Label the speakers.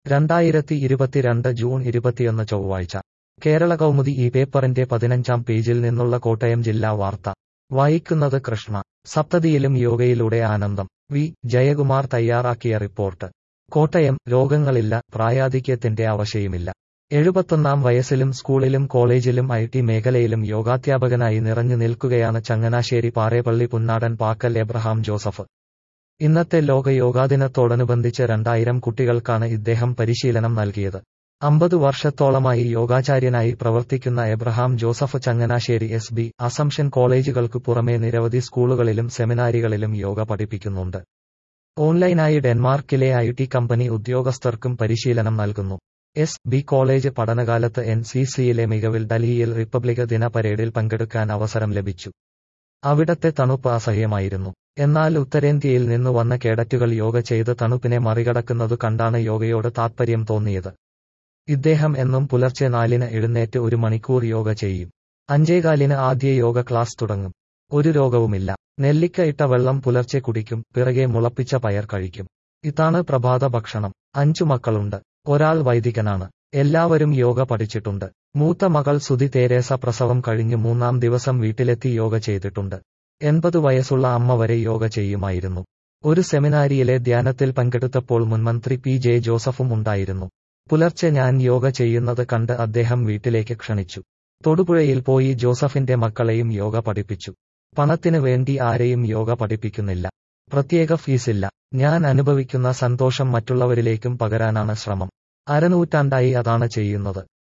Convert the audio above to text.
Speaker 1: 2022 June 21 ചൊവ്വാഴ്ച കേരള കൗമുദി ഈ പേപ്പറിന്റെ 15-ാം പേജിൽ നിന്നുള്ള കോട്ടയം ജില്ലാ വാർത്ത വായിക്കുന്നത് കൃഷ്ണ. സപ്തതിയിലും യോഗയിലൂടെ ആനന്ദം. വി. ജയകുമാർ തയ്യാറാക്കിയ റിപ്പോർട്ട്. കോട്ടയം. രോഗങ്ങളില്ല, പ്രായാധിക്യത്തിന്റെ അവശയുമില്ല. 71-ാം വയസ്സിലും സ്കൂളിലും കോളേജിലും ഐ.ടി. മേഖലയിലും യോഗാധ്യാപകനായി നിറഞ്ഞു നിൽക്കുകയാണ് ചങ്ങനാശ്ശേരി പാറേപ്പള്ളി പുന്നാടൻ പാക്കൽ എബ്രഹാം ജോസഫ്. ഇന്നത്തെ ലോക യോഗാദിനത്തോടനുബന്ധിച്ച് 2000 കുട്ടികൾക്കാണ് ഇദ്ദേഹം പരിശീലനം നൽകിയത്. 50 വർഷത്തോളമായി യോഗാചാര്യനായി പ്രവർത്തിക്കുന്ന എബ്രഹാം ജോസഫ് ചങ്ങനാശ്ശേരി എസ്.ബി. അസംഷൻ കോളേജുകൾക്കു പുറമെ നിരവധി സ്കൂളുകളിലും സെമിനാരികളിലും യോഗ പഠിപ്പിക്കുന്നുണ്ട്. ഓൺലൈനായി ഡെൻമാർക്കിലെ ഐ.ടി. കമ്പനി ഉദ്യോഗസ്ഥർക്കും പരിശീലനം നൽകുന്നു. എസ്.ബി. കോളേജ് പഠനകാലത്ത് എൻ.സി.സിയിലെ മികവിൽ ഡൽഹിയിൽ റിപ്പബ്ലിക് ദിന പരേഡിൽ പങ്കെടുക്കാൻ അവസരം ലഭിച്ചു. അവിടത്തെ തണുപ്പ് അസഹ്യമായിരുന്നു. എന്നാൽ ഉത്തരേന്ത്യയിൽ നിന്നു വന്ന കേഡറ്റുകൾ യോഗ ചെയ്ത് തണുപ്പിനെ മറികടക്കുന്നതു കണ്ടാണ് യോഗയോട് താത്പര്യം തോന്നിയത്. ഇദ്ദേഹം എന്നും പുലർച്ചെ 4-ന് എഴുന്നേറ്റ് 1 മണിക്കൂർ യോഗ ചെയ്യും. 5:15-ന് ആദ്യ യോഗ ക്ലാസ് തുടങ്ങും. ഒരു രോഗവുമില്ല. നെല്ലിക്ക ഇട്ട വെള്ളം പുലർച്ചെ കുടിക്കും, പിറകെ മുളപ്പിച്ച പയർ കഴിക്കും. ഇതാണ് പ്രഭാത ഭക്ഷണം. 5 മക്കളുണ്ട്. ഒരാൾ വൈദികനാണ്. എല്ലാവരും യോഗ പഠിച്ചിട്ടുണ്ട്. മൂത്ത മകൾ സുധി തേരേസ പ്രസവം കഴിഞ്ഞ് 3-ാം ദിവസം വീട്ടിലെത്തി യോഗ ചെയ്തിട്ടുണ്ട്. 80 വയസ്സുള്ള അമ്മ വരെ യോഗ ചെയ്യുമായിരുന്നു. ഒരു സെമിനാരിയിലെ ധ്യാനത്തിൽ പങ്കെടുത്തപ്പോൾ മുൻമന്ത്രി പി. ജെ. ജോസഫും ഉണ്ടായിരുന്നു. പുലർച്ചെ ഞാൻ യോഗ ചെയ്യുന്നത് കണ്ട് അദ്ദേഹം വീട്ടിലേക്ക് ക്ഷണിച്ചു. തൊടുപുഴയിൽ പോയി ജോസഫിന്റെ മക്കളെയും യോഗ പഠിപ്പിച്ചു. പണത്തിന് വേണ്ടി ആരെയും യോഗ പഠിപ്പിക്കുന്നില്ല. പ്രത്യേക ഫീസില്ല. ഞാൻ അനുഭവിക്കുന്ന സന്തോഷം മറ്റുള്ളവരിലേക്കും പകരാനാണ് ശ്രമം. അരനൂറ്റാണ്ടായി അതാണ് ചെയ്യുന്നത്.